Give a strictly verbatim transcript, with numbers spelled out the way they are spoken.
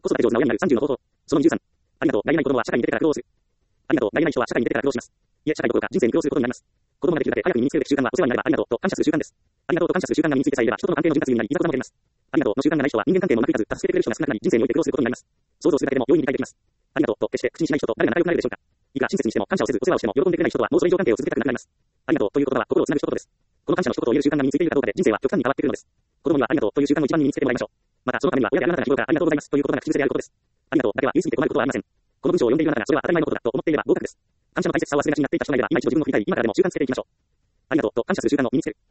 子育て上手な親になるさんじゅうの方法。そのにじゅうさん。ありがとう。何々子供は社会に出てから苦労する。ありがとう。何々人は社会に出てから苦労します。いえ、社会どころか人生に苦労することになります。子供ができるだけ早く身につけるべき習慣はお世話になればありがとうと感謝する習慣です。ありがとうと感謝する習慣が身についてさえいれば人との関係の潤滑油になり、いざこざも減ります。ありがとうの習慣がない人は人間関係もうまくいかず、助けてくれる人が少なくなり、人生において苦労することになります。想像するだけでも容易に理解できます。ありがとうと決して口にしない人と誰が仲良くなれるでしょうか。いくら親切にしても感謝をせずお世話をしても喜んでくれない人とはもうそれ以上関係を続けたくなくなります。ありがとうという言葉は心をつなぐ一言です。この感謝の一言を言える習慣が身についているかどうかで人生は極端に変わってくるのです。子供にはありがとうという習慣を一番に身につけてもらいましょう。またそのためには親であなたが日頃からありがとうございますという言葉が口癖であることです。ありがとうだけは言い過ぎて困ることはありません。この文章を読んでいるあなたがそれは当たり前のことだと思っていれば合格です。感謝の大切さを忘れがちになっていた人がいれば今一度自分の振り返り今からでも習慣つけていきましょう。ありがとうと感謝する習慣を身につける。